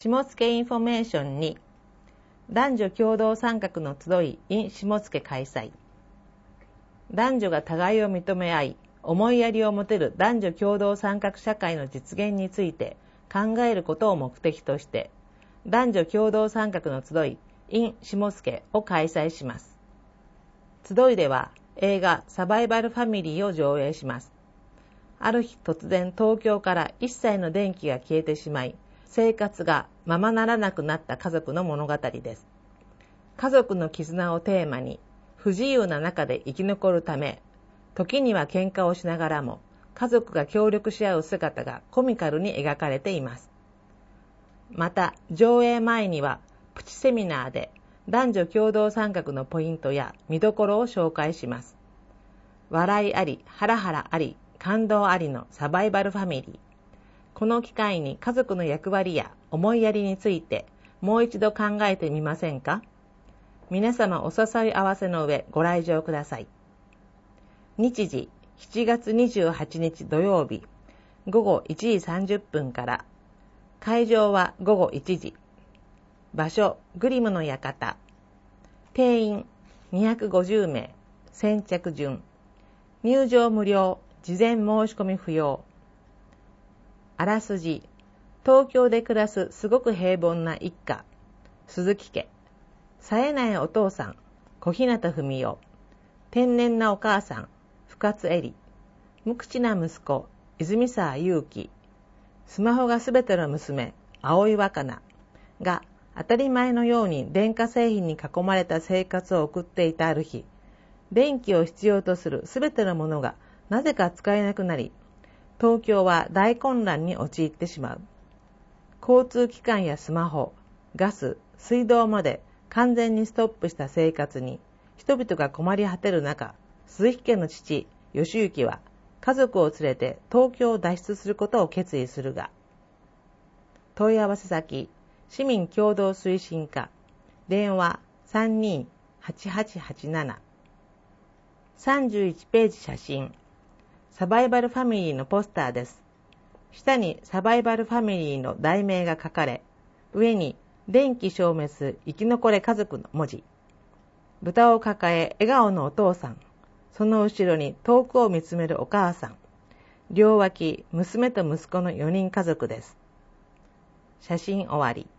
下野インフォメーションに男女共同参画の集い in 下野開催。男女が互いを認め合い、思いやりを持てる男女共同参画社会の実現について考えることを目的として、男女共同参画の集い in 下野を開催します。集いでは映画サバイバルファミリーを上映します。ある日突然東京から一切の電気が消えてしまい、生活がままならなくなった家族の物語です。家族の絆をテーマに、不自由な中で生き残るため、時には喧嘩をしながらも、家族が協力し合う姿がコミカルに描かれています。また、上映前にはプチセミナーで男女共同参画のポイントや見どころを紹介します。笑いあり、ハラハラあり、感動ありのサバイバルファミリー。この機会に家族の役割や思いやりについてもう一度考えてみませんか？皆様お誘い合わせの上ご来場ください。日時7月28日土曜日午後1時30分から。会場は午後1時。場所グリムの館。定員250名。先着順。入場無料。事前申し込み不要。あらすじ。東京で暮らすすごく平凡な一家。鈴木家。冴えないお父さん。小日向文世。天然なお母さん。深津絵里。無口な息子。泉沢祐希。スマホがすべての娘。葵若菜。が当たり前のように電化製品に囲まれた生活を送っていたある日、電気を必要とするすべてのものがなぜか使えなくなり、東京は大混乱に陥ってしまう。交通機関やスマホ、ガス、水道まで完全にストップした生活に人々が困り果てる中、鈴木家の父、義行は家族を連れて東京を脱出することを決意するが、問い合わせ先、市民共同推進課、電話328887、31ページ写真、サバイバルファミリーのポスターです。下にサバイバルファミリーの題名が書かれ、上に電気消滅生き残れ家族の文字。豚を抱え笑顔のお父さん、その後ろに遠くを見つめるお母さん、両脇娘と息子の4人家族です。写真終わり。